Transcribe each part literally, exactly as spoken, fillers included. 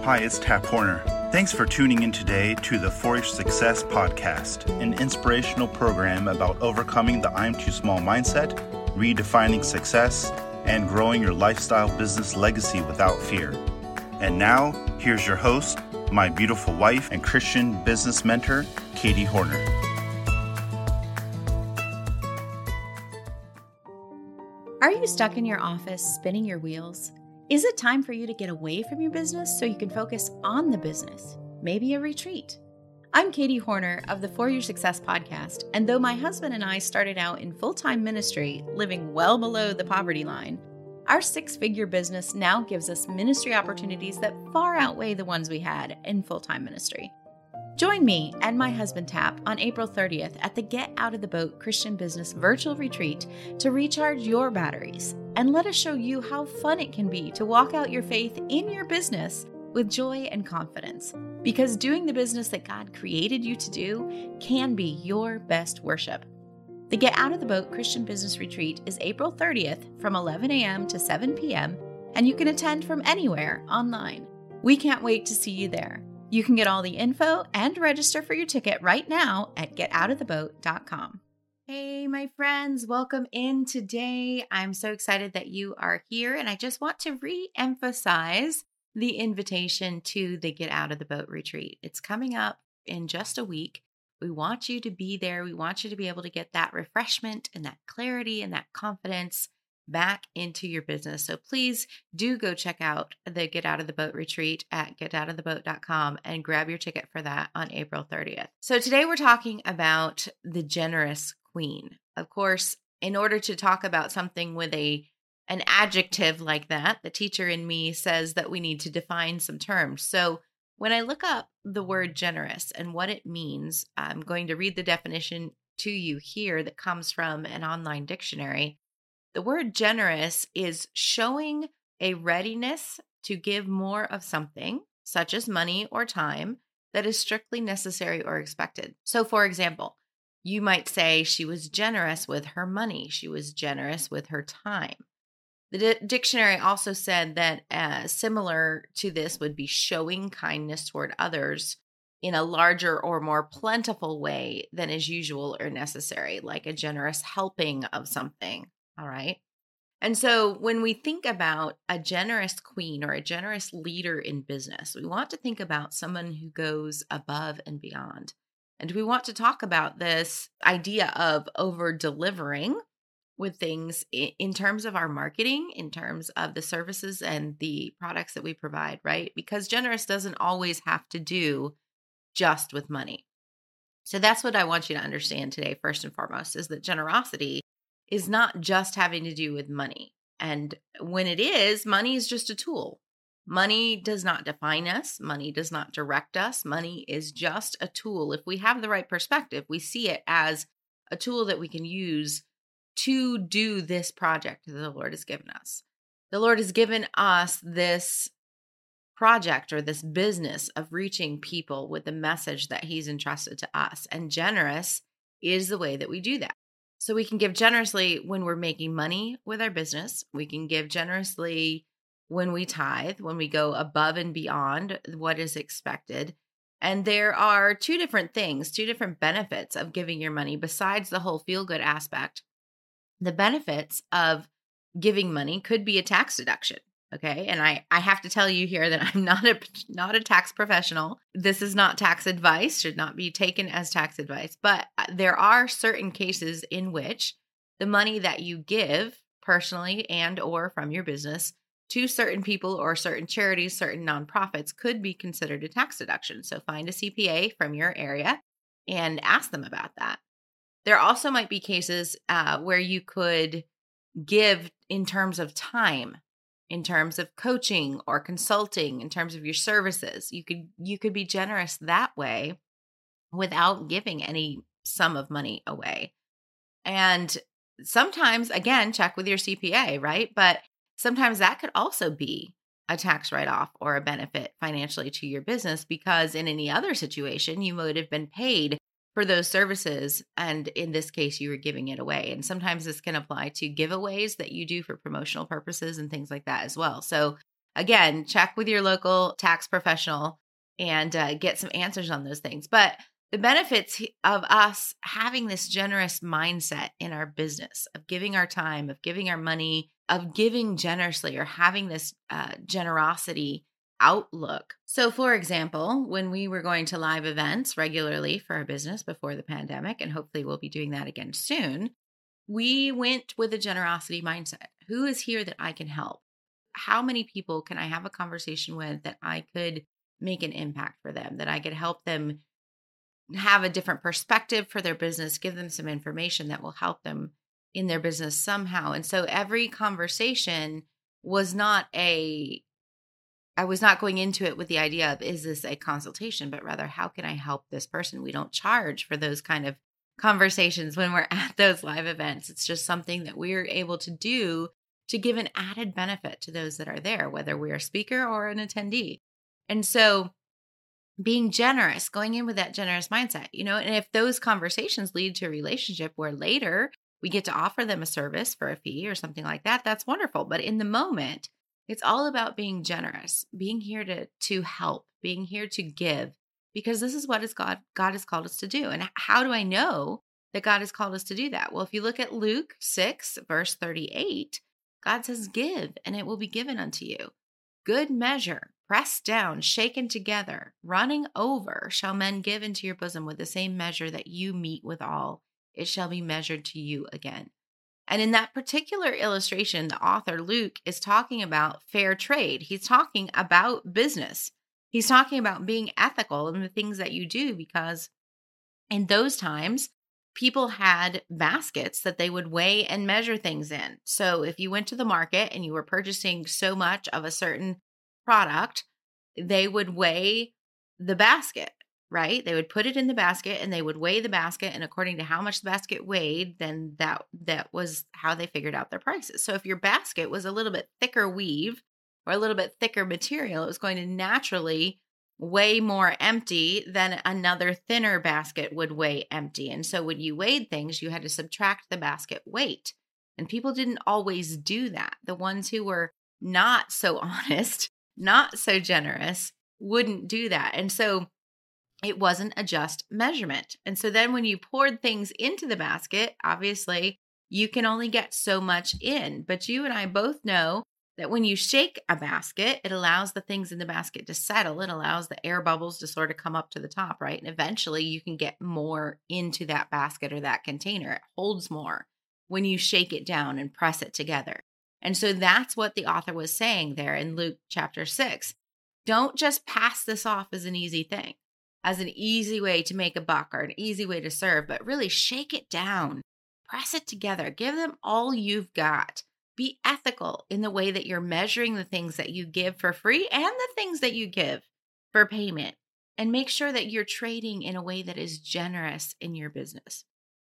Hi, it's Tap Horner. Thanks for tuning in today to the For Your Success podcast, an inspirational program about overcoming the I'm too small mindset, redefining success, and growing your lifestyle business legacy without fear. And now, here's your host, my beautiful wife and Christian business mentor, Katie Horner. Are you stuck in your office spinning your wheels? Is it time for you to get away from your business so you can focus on the business? Maybe a retreat. I'm Katie Horner of the For Your Success podcast, and though my husband and I started out in full-time ministry, living well below the poverty line, our six-figure business now gives us ministry opportunities that far outweigh the ones we had in full-time ministry. Join me and my husband Tap on April thirtieth at the Get Out of the Boat Christian Business Virtual Retreat to recharge your batteries, and let us show you how fun it can be to walk out your faith in your business with joy and confidence. Because doing the business that God created you to do can be your best worship. The Get Out of the Boat Christian Business Retreat is April thirtieth from eleven a.m. to seven p.m., and you can attend from anywhere online. We can't wait to see you there. You can get all the info and register for your ticket right now at get out of the boat dot com. Hey, my friends, welcome in today. I'm so excited that you are here, and I just want to re-emphasize the invitation to the Get Out of the Boat retreat. It's coming up in just a week. We want you to be there. We want you to be able to get that refreshment and that clarity and that confidence back into your business. So please do go check out the Get Out of the Boat retreat at get out of the boat dot com and grab your ticket for that on April thirtieth. So today we're talking about the generous queen. Of course, in order to talk about something with a an adjective like that, the teacher in me says that we need to define some terms. So when I look up the word generous and what it means, I'm going to read the definition to you here that comes from an online dictionary. The word generous is showing a readiness to give more of something, such as money or time, that is strictly necessary or expected. So, for example, you might say she was generous with her money. She was generous with her time. The di- dictionary also said that uh, similar to this would be showing kindness toward others in a larger or more plentiful way than is usual or necessary, like a generous helping of something. All right. And so when we think about a generous queen or a generous leader in business, we want to think about someone who goes above and beyond. And we want to talk about this idea of over delivering with things in terms of our marketing, in terms of the services and the products that we provide, right? Because generous doesn't always have to do just with money. So that's what I want you to understand today, first and foremost, is that generosity is not just having to do with money. And when it is, money is just a tool. Money does not define us. Money does not direct us. Money is just a tool. If we have the right perspective, we see it as a tool that we can use to do this project that the Lord has given us. The Lord has given us this project or this business of reaching people with the message that He's entrusted to us. And generous is the way that we do that. So we can give generously when we're making money with our business. We can give generously when we tithe, when we go above and beyond what is expected. And there are two different things, two different benefits of giving your money besides the whole feel-good aspect. The benefits of giving money could be a tax deduction. Okay. And I, I have to tell you here that I'm not a, not a tax professional. This is not tax advice, should not be taken as tax advice, but there are certain cases in which the money that you give personally and or from your business to certain people or certain charities, certain nonprofits could be considered a tax deduction. So find a C P A from your area and ask them about that. There also might be cases uh, where you could give in terms of time, in terms of coaching or consulting, in terms of your services. You could you could be generous that way without giving any sum of money away. And sometimes, again, check with your C P A, right? But sometimes that could also be a tax write-off or a benefit financially to your business, because in any other situation, you would have been paid for those services. And in this case, you were giving it away. And sometimes this can apply to giveaways that you do for promotional purposes and things like that as well. So again, check with your local tax professional and uh, get some answers on those things. But the benefits of us having this generous mindset in our business, of giving our time, of giving our money, of giving generously, or having this uh, generosity outlook. So for example, when we were going to live events regularly for our business before the pandemic, and hopefully we'll be doing that again soon, we went with a generosity mindset. Who is here that I can help? How many people can I have a conversation with that I could make an impact for them, that I could help them have a different perspective for their business, give them some information that will help them in their business somehow. And so every conversation was not a, I was not going into it with the idea of, is this a consultation, but rather, how can I help this person? We don't charge for those kind of conversations when we're at those live events. It's just something that we're able to do to give an added benefit to those that are there, whether we're a speaker or an attendee. And so being generous, going in with that generous mindset, you know, and if those conversations lead to a relationship where later we get to offer them a service for a fee or something like that, that's wonderful. But in the moment, it's all about being generous, being here to, to help, being here to give, because this is what is God, God has called us to do. And how do I know that God has called us to do that? Well, if you look at Luke six, verse thirty-eight, God says, give, and it will be given unto you. Good measure, pressed down, shaken together, running over, shall men give into your bosom. With the same measure that you meet withal, it shall be measured to you again. And in that particular illustration, the author Luke is talking about fair trade. He's talking about business. He's talking about being ethical in the things that you do, because in those times, people had baskets that they would weigh and measure things in. So if you went to the market and you were purchasing so much of a certain product, they would weigh the basket, right? They would put it in the basket and they would weigh the basket. And according to how much the basket weighed, then that, that was how they figured out their prices. So if your basket was a little bit thicker weave or a little bit thicker material, it was going to naturally weigh more empty than another thinner basket would weigh empty. And so when you weighed things, you had to subtract the basket weight. And people didn't always do that. The ones who were not so honest, not so generous, wouldn't do that. And so it wasn't a just measurement. And so then when you poured things into the basket, obviously you can only get so much in. But you and I both know that when you shake a basket, it allows the things in the basket to settle. It allows the air bubbles to sort of come up to the top, right? And eventually you can get more into that basket or that container. It holds more when you shake it down and press it together. And so that's what the author was saying there in Luke chapter six. Don't just pass this off as an easy thing, as an easy way to make a buck or an easy way to serve, but really shake it down, press it together, give them all you've got. Be ethical in the way that you're measuring the things that you give for free and the things that you give for payment, and make sure that you're trading in a way that is generous in your business.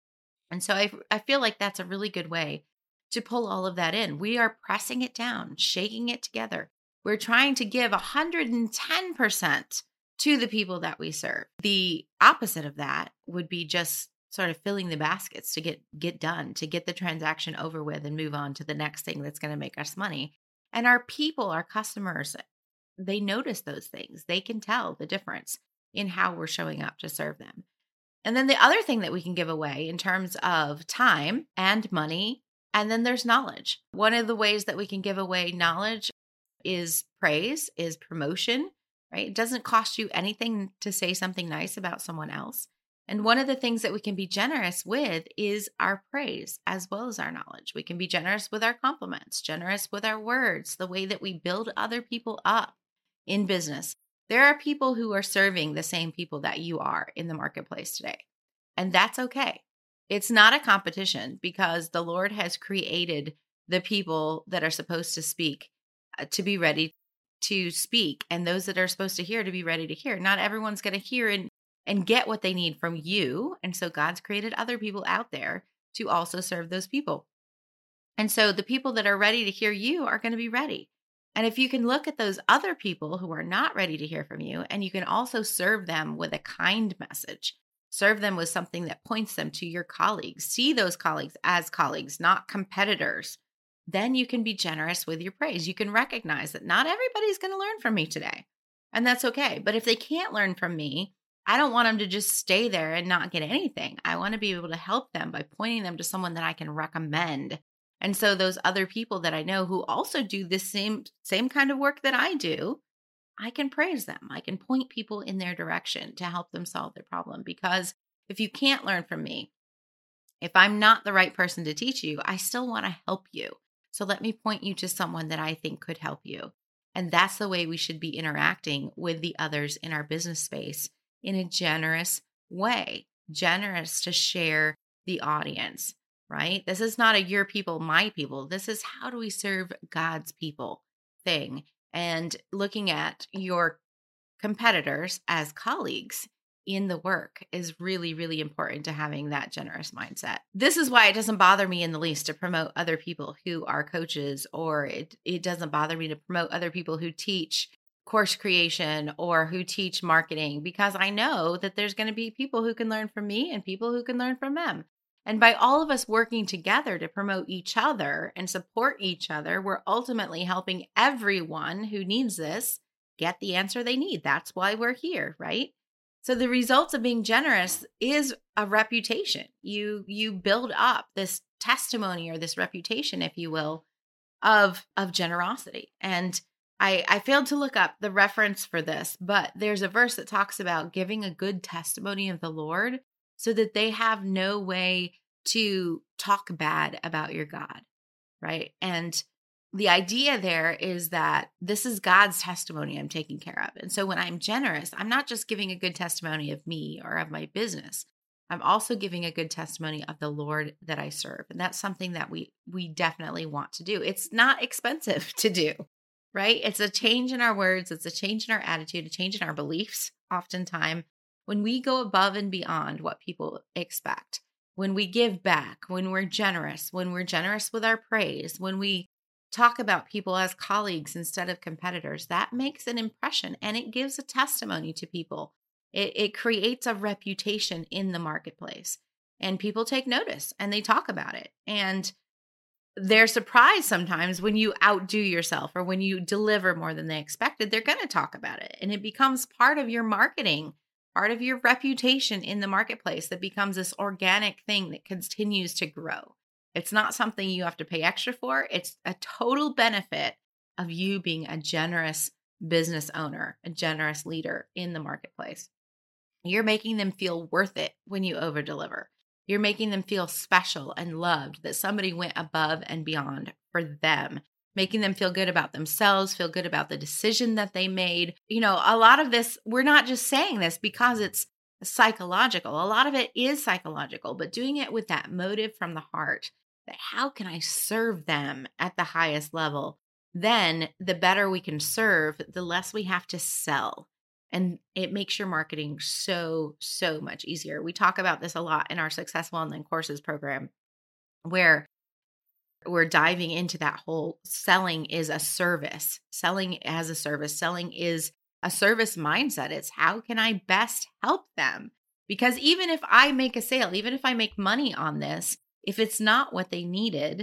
And so I, I feel like that's a really good way to pull all of that in. We are pressing it down, shaking it together. We're trying to give one hundred ten percent to the people that we serve. The opposite of that would be just sort of filling the baskets to get, get done, to get the transaction over with and move on to the next thing that's going to make us money. And our people, our customers, they notice those things. They can tell the difference in how we're showing up to serve them. And then the other thing that we can give away in terms of time and money, and then there's knowledge. One of the ways that we can give away knowledge is praise, is promotion, right? It doesn't cost you anything to say something nice about someone else. And one of the things that we can be generous with is our praise as well as our knowledge. We can be generous with our compliments, generous with our words, the way that we build other people up in business. There are people who are serving the same people that you are in the marketplace today. And that's okay. It's not a competition, because the Lord has created the people that are supposed to speak uh, to be ready to speak, and those that are supposed to hear to be ready to hear. Not everyone's going to hear and and get what they need from you. And so God's created other people out there to also serve those people. And so the people that are ready to hear you are going to be ready. And if you can look at those other people who are not ready to hear from you, and you can also serve them with a kind message, serve them with something that points them to your colleagues, see those colleagues as colleagues, not competitors, then you can be generous with your praise. You can recognize that not everybody's going to learn from me today, and that's okay. But if they can't learn from me, I don't want them to just stay there and not get anything. I want to be able to help them by pointing them to someone that I can recommend. And so those other people that I know who also do this same same kind of work that I do, I can praise them. I can point people in their direction to help them solve their problem. Because if you can't learn from me, if I'm not the right person to teach you, I still want to help you. So let me point you to someone that I think could help you. And that's the way we should be interacting with the others in our business space, in a generous way, generous to share the audience, right? This is not a your people, my people. This is how do we serve God's people thing. And looking at your competitors as colleagues in the work is really, really important to having that generous mindset. This is why it doesn't bother me in the least to promote other people who are coaches, or it, it doesn't bother me to promote other people who teach course creation or who teach marketing, because I know that there's going to be people who can learn from me and people who can learn from them. And by all of us working together to promote each other and support each other, we're ultimately helping everyone who needs this get the answer they need. That's why we're here, right? So the results of being generous is a reputation. You you build up this testimony or this reputation, if you will, of, of generosity. And I, I failed to look up the reference for this, but there's a verse that talks about giving a good testimony of the Lord so that they have no way to talk bad about your God, right? And the idea there is that this is God's testimony I'm taking care of. And so when I'm generous, I'm not just giving a good testimony of me or of my business. I'm also giving a good testimony of the Lord that I serve. And that's something that we we definitely want to do. It's not expensive to do, right? It's a change in our words. It's a change in our attitude, a change in our beliefs. Oftentimes, when we go above and beyond what people expect, when we give back, when we're generous, when we're generous with our praise, when we talk about people as colleagues instead of competitors, that makes an impression and it gives a testimony to people. It, it creates a reputation in the marketplace, and people take notice and they talk about it. And they're surprised sometimes when you outdo yourself or when you deliver more than they expected. They're going to talk about it, and it becomes part of your marketing, part of your reputation in the marketplace that becomes this organic thing that continues to grow. It's not something you have to pay extra for. It's a total benefit of you being a generous business owner, a generous leader in the marketplace. You're making them feel worth it when you over deliver. You're making them feel special and loved, that somebody went above and beyond for them, making them feel good about themselves, feel good about the decision that they made. You know, a lot of this, we're not just saying this because it's psychological. A lot of it is psychological, but doing it with that motive from the heart, that how can I serve them at the highest level? Then the better we can serve, the less we have to sell. And it makes your marketing so, so much easier. We talk about this a lot in our Successful Online Courses program, where we're diving into that whole selling is a service. Selling as a service. Selling is a service mindset. It's how can I best help them? Because even if I make a sale, even if I make money on this, if it's not what they needed,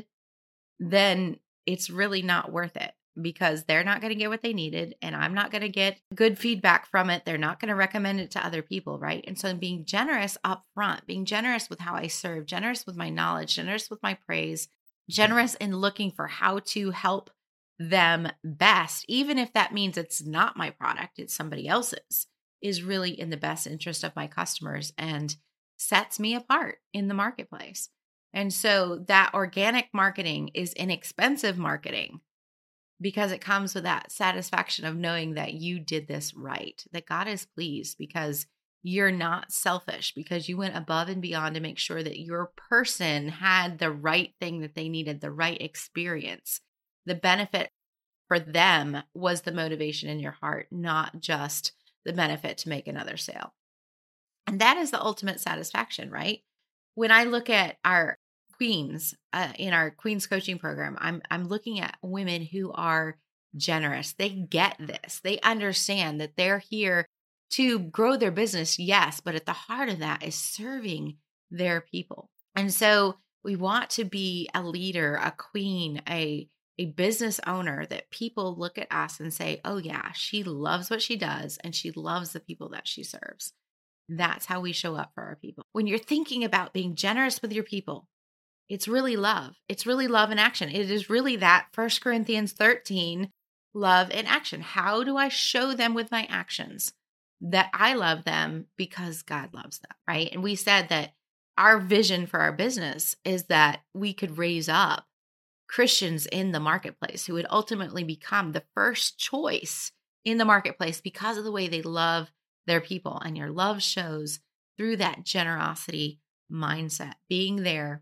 then it's really not worth it, because they're not going to get what they needed and I'm not going to get good feedback from it. They're not going to recommend it to other people, right? And so being generous up front, being generous with how I serve, generous with my knowledge, generous with my praise, generous in looking for how to help them best, even if that means it's not my product, it's somebody else's, is really in the best interest of my customers and sets me apart in the marketplace. And so that organic marketing is inexpensive marketing, because it comes with that satisfaction of knowing that you did this right, that God is pleased because you're not selfish, because you went above and beyond to make sure that your person had the right thing that they needed, the right experience. The benefit for them was the motivation in your heart, not just the benefit to make another sale. And that is the ultimate satisfaction, right? When I look at our queens uh, in our Queens coaching program, I'm I'm looking at women who are generous. They get this. They understand that they're here to grow their business, yes, but at the heart of that is serving their people. And so We want to be a leader, a queen, a, a business owner that people look at us and say, oh yeah, she loves what she does and she loves the people that she serves. That's how we show up for our people. When you're thinking about being generous with your people, it's really love. It's really love in action. It is really that First Corinthians thirteen love in action. How do I show them with my actions that I love them because God loves them, right? And we said that our vision for our business is that we could raise up Christians in the marketplace who would ultimately become the first choice in the marketplace because of the way they love their people. And your love shows through that generosity mindset, being there.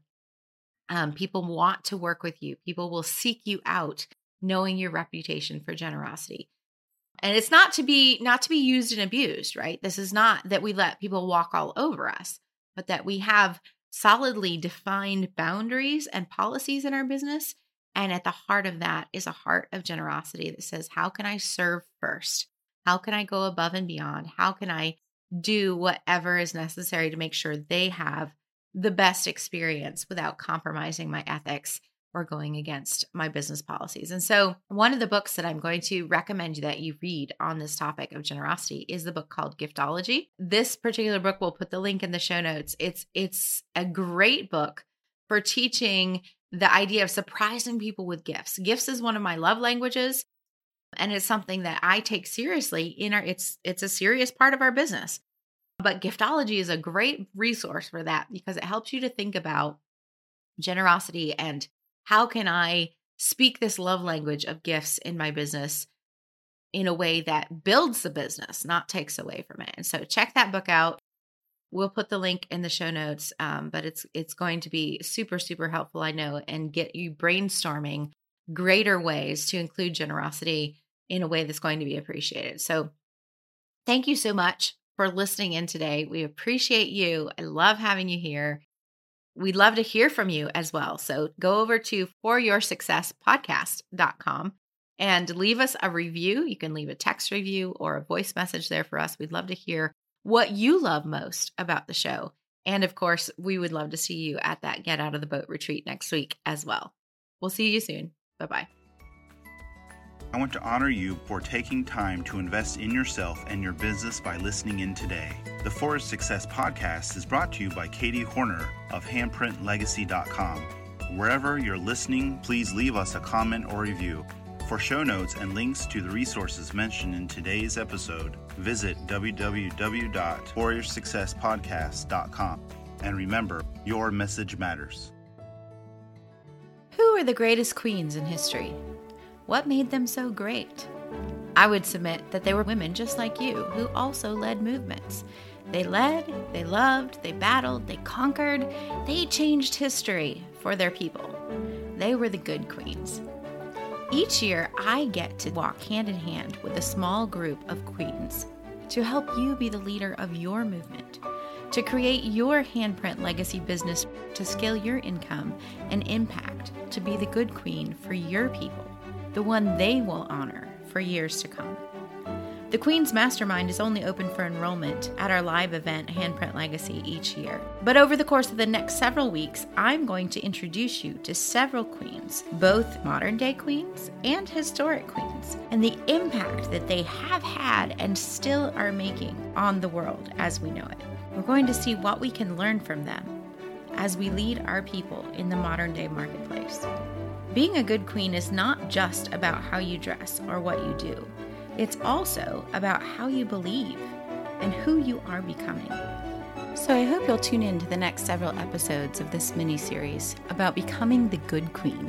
Um, people want to work with you. People will seek you out, knowing your reputation for generosity. And it's not to be not to be used and abused, right? This is not that we let people walk all over us, but that we have solidly defined boundaries and policies in our business. And at the heart of that is a heart of generosity that says, how can I serve first? How can I go above and beyond? How can I do whatever is necessary to make sure they have the best experience without compromising my ethics or going against my business policies? And so one of the books that I'm going to recommend that you read on this topic of generosity is the book called Giftology. This particular book, we'll put the link in the show notes. It's, it's a great book for teaching the idea of surprising people with gifts. Gifts is one of my love languages, and it's something that I take seriously in our, it's, it's a serious part of our business. But Giftology is a great resource for that because it helps you to think about generosity and how can I speak this love language of gifts in my business in a way that builds the business, not takes away from it. And so check that book out. We'll put the link in the show notes, um, but it's it's going to be super, super helpful, I know, and get you brainstorming greater ways to include generosity in a way that's going to be appreciated. So thank you so much for listening in today. We appreciate you. I love having you here. We'd love to hear from you as well. So go over to for your success podcast dot com and leave us a review. You can leave a text review or a voice message there for us. We'd love to hear what you love most about the show. And of course, we would love to see you at that Get Out of the Boat retreat next week as well. We'll see you soon. Bye-bye. I want to honor you for taking time to invest in yourself and your business by listening in today. The For Your Success podcast is brought to you by Katie Horner of handprint legacy dot com. Wherever you're listening, please leave us a comment or review. For show notes and links to the resources mentioned in today's episode, visit w w w dot for your success podcast dot com. And remember, your message matters. Who are the greatest queens in history? What made them so great? I would submit that they were women just like you who also led movements. They led, they loved, they battled, they conquered, they changed history for their people. They were the good queens. Each year, I get to walk hand in hand with a small group of queens to help you be the leader of your movement, to create your handprint legacy business, to scale your income and impact, to be the good queen for your people, the one they will honor for years to come. The Queen's Mastermind is only open for enrollment at our live event, Handprint Legacy, each year. But over the course of the next several weeks, I'm going to introduce you to several queens, both modern-day queens and historic queens, and the impact that they have had and still are making on the world as we know it. We're going to see what we can learn from them as we lead our people in the modern-day marketplace. Being a good queen is not just about how you dress or what you do. It's also about how you believe and who you are becoming. So I hope you'll tune in to the next several episodes of this mini-series about becoming the good queen.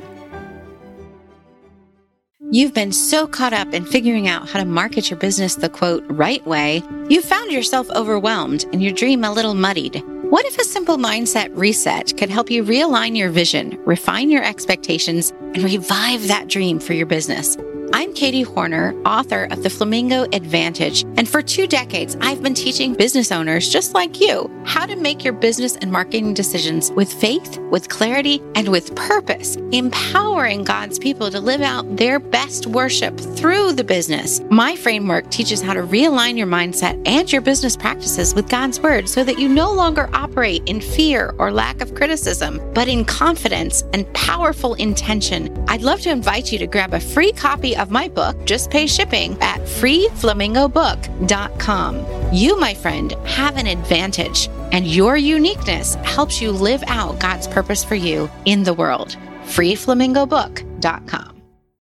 You've been so caught up in figuring out how to market your business the quote right way, you've found yourself overwhelmed and your dream a little muddied. What if a simple mindset reset could help you realign your vision, refine your expectations, and revive that dream for your business? I'm Katie Horner, author of The Flamingo Advantage, and for two decades, I've been teaching business owners just like you how to make your business and marketing decisions with faith, with clarity, and with purpose, empowering God's people to live out their best worship through the business. My framework teaches how to realign your mindset and your business practices with God's Word so that you no longer operate in fear or lack of criticism, but in confidence and powerful intention. I'd love to invite you to grab a free copy of my book, just pay shipping, at free flamingo book dot com. You, my friend, have an advantage, and your uniqueness helps you live out God's purpose for you in the world. free flamingo book dot com.